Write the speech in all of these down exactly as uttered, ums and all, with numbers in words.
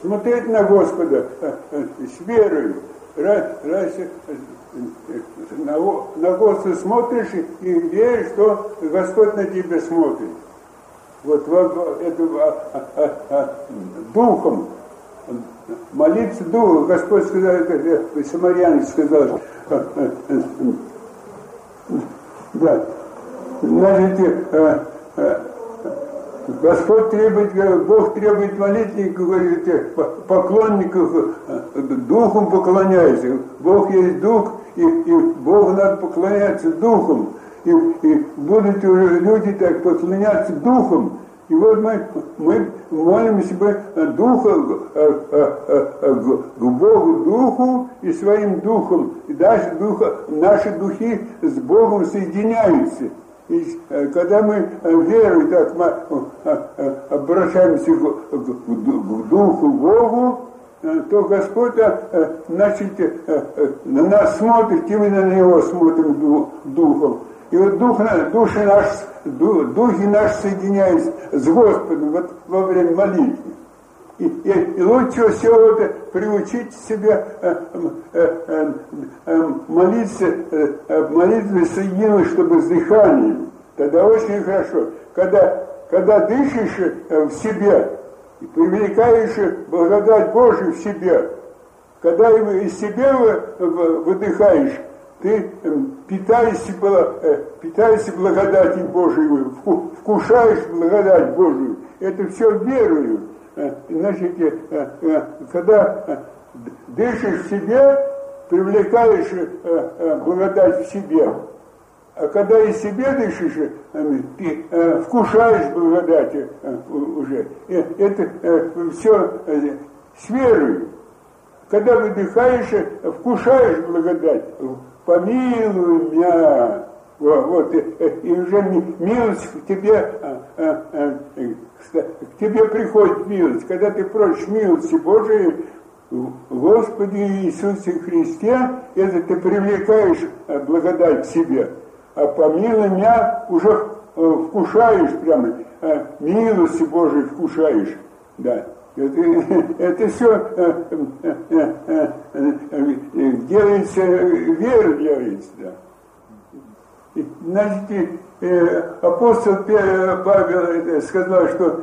смотреть на Господа с верой. Раз, раз на, на Господа смотришь и веришь, что Господь на тебя смотрит. Вот это а, а, а, духом. Молиться духом. Господь сказал, это самарянин сказал, да, значит, Господь требует, Бог требует молитвенников, говорит, поклонников, духом поклоняйся. Бог есть дух, и, и Богу надо поклоняться духом. И, и будут уже люди так поклоняться духом. И вот мы, мы молимся бы духа, к Богу духу и своим духом. И даже духа, наши духи с Богом соединяются. И когда мы верой так мы обращаемся к, к, к духу Богу, то Господь, значит, на нас смотрит, и мы на Него смотрим духом. И вот дух, души наши, духи наши соединяются с Господом вот во время молитвы. И, и, и лучше всего это приучить себя э, э, э, э, молиться, э, молитвы соединилась, чтобы с дыханием. Тогда очень хорошо. Когда, когда дышишь в себе, и привлекаешь благодать Божию в себе, когда из себя выдыхаешь, ты питаешься, питаешься благодатью Божией, вкушаешь благодать Божию. Это все верою. Значит, когда дышишь в себе, привлекаешь благодать в себе. А когда из себя дышишь, ты вкушаешь благодать уже. Это все с верой. Когда выдыхаешь, вкушаешь благодать. Помилуй меня. Вот, и уже милость к тебе, к тебе приходит милость. Когда ты просишь милости Божией, Господи Иисусе Христе, это ты привлекаешь благодать к себе. А помилуй меня уже вкушаешь прямо, милости Божией вкушаешь. Да. Это, это все делается, вера делается, да. Знаете, апостол Павел сказал, что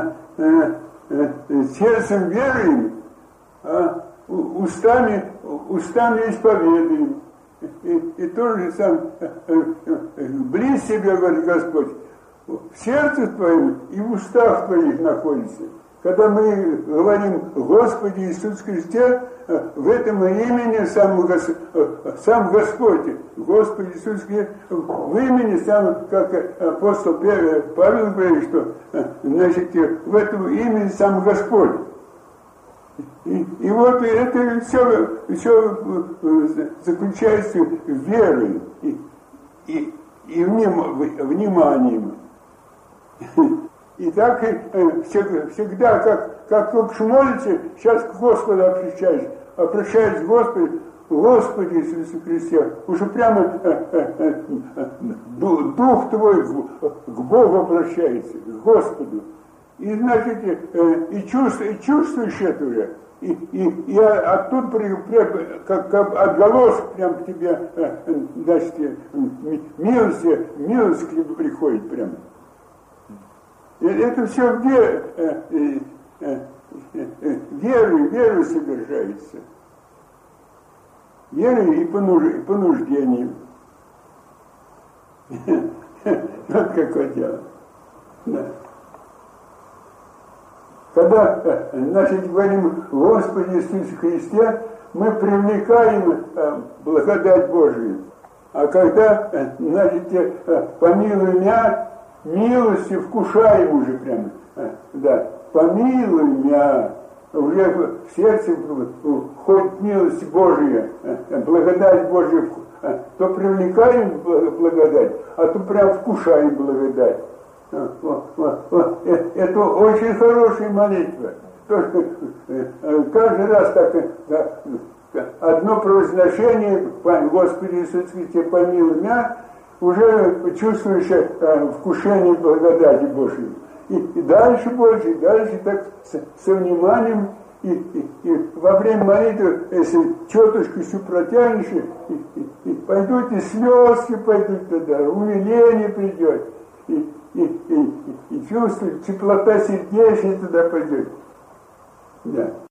сердцем веруем, а устами, устами исповедуем. И, и то же сам, близ себя, говорит Господь, в сердце твоем и в устах твоих находится. Когда мы говорим «Господи Иисус Христе», в этом имени сам, сам Господь, Господи Иисус Христе, в имени сам, как апостол Павел говорит, что, значит, в этом имени сам Господь. И, и вот это все, все заключается в вере и, и, и вниманием. И так всегда, как, как только молишься, сейчас к Господу обращаешься, обращаешься к Господу, Господи Иисусе Христе, уже прямо дух твой к Богу обращается, к Господу. И, значит, и чувствуешь, и чувствуешь это уже. И, и, и оттуда, при, при, как, как отголосок прям к тебе, значит, милость, милость к тебе приходит прямо. Это все где верой, верой совершается. Верой и понуждением. Вот какое дело. Да. Когда, значит, говорим Господи Иисусе Христе, мы привлекаем благодать Божию. А когда, значит, помилуй меня, милостью вкушаем уже прямо. Да, помилуй меня, уже в сердце входит милость Божия, благодать Божия, то привлекаем благодать, а то прям вкушаем благодать. Это очень хорошая молитва. Каждый раз так, одно произношение, Господи Иисус Христе, помилуй меня, уже чувствуешь вкушение благодати Божьей. И, и дальше больше, и дальше так со вниманием, и, и, и во время молитвы, если четушку еще протянешь, и, и, и пойдут и слезки пойдут туда, умиление придет, и, и, и, и, и чувство, теплота сердечия туда пойдет. Да.